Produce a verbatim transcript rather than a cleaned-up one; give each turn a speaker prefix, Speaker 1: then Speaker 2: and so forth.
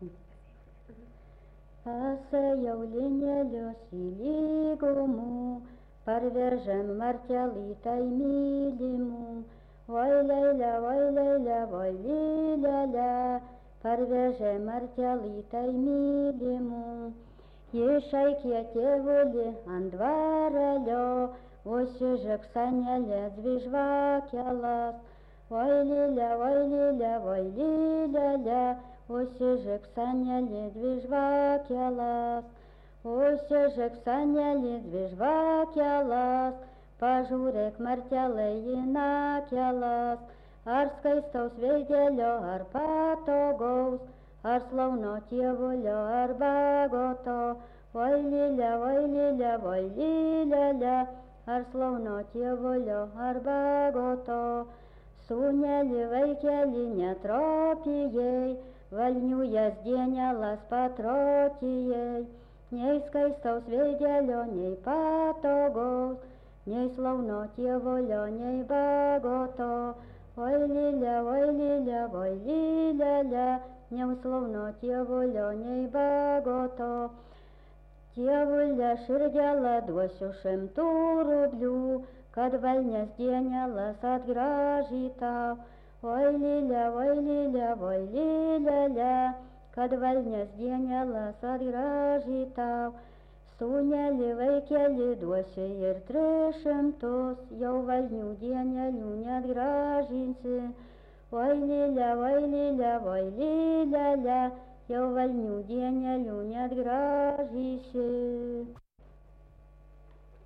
Speaker 1: Pasėjau linelius į lygumų, parvežėm martelytai mylimų. Oi leile, oi leile, oi lilele, parvežėm martelytai mylimų. Išaikė tėvulį ant dvarelio, užsižeg senelė dvi žvakelas. Oi lile, oi lile, oi lilele, užsižeg senelė dvi žvakelas. Užsižeg senelė dvi žvakelas, pažiūrėk martelei į nakelas. Ar skaistaus veidelio, ar patogaus, ar slauno tėvulio, ar bagoto. Oi lile, oi lile, oi lilele, ar slauno tėvulio, ar bagoto. Sūneli, vaikeli, netropijai, valnių jas dienelas patrotijai. Nei skaistaus veidelio, nei patogaus, nei slauno tėvulio, nei bagoto. Oi lile, oi lile, oi lilele, nei slauno tėvulio, nei bagoto. Tėvulė širdelę duosiu šimtų rublių, kad valnės dienelas atgražytau. Oi lile, oi lile, oi lilele, kad valnės dienelas atgražytau. Sūneli, vaikeli, duosiu ir tris šimtus, jau valnių dienelių neatgražinsi. Oi lile, oi lile, oi lilele, jau valnių dienelių neatgražysi.